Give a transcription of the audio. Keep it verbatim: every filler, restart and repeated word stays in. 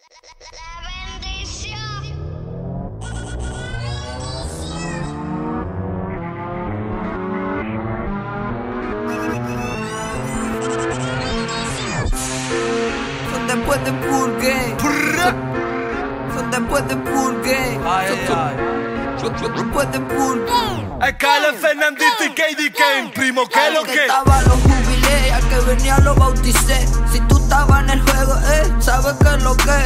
La bendición. Son después de Purgue. Son después de Purgue. Ay, Son ay. después de Purgue. Es Kyle Fernandito y K D Kane, primo, ¿qué es lo Al que? estaba lo jubilé, al que venía lo bauticé. Si tú estabas en el juego, eh, sabes que es lo que.